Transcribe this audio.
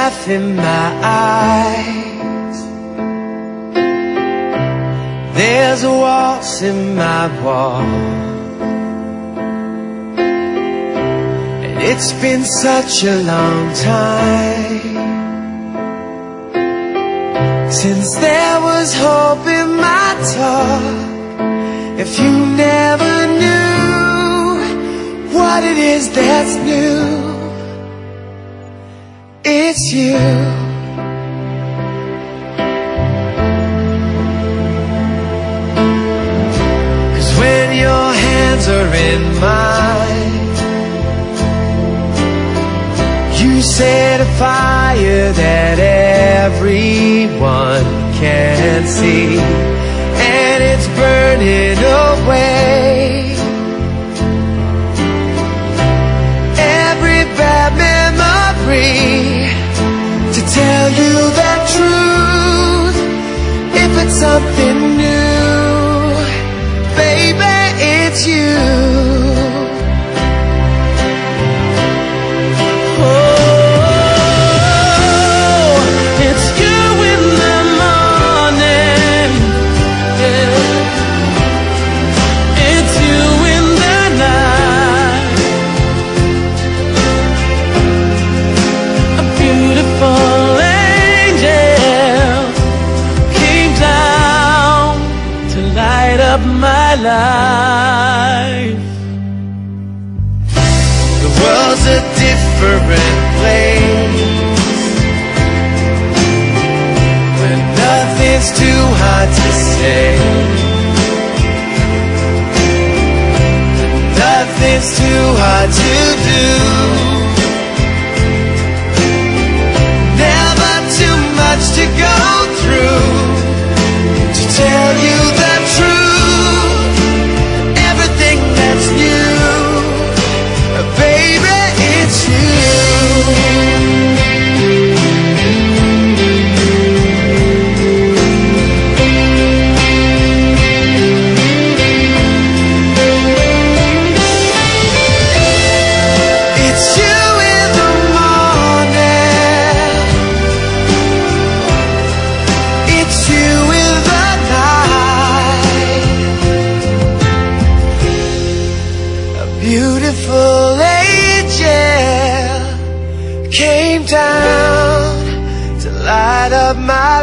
laugh in my eyes. There's a waltz in my wall, and it's been such a long time since there was hope in my talk. If you never knew what it is that's new, it's you. Cause when your hands are in mine, you set a fire that everyone can see, and it's burning away every bad memory. To tell you the truth, if it's something new, baby, it's you. My life. The world's a different place when nothing's too hard to say, nothing's too hard to do, never too much to go through to tell you the truth. Beautiful angel came down to light up my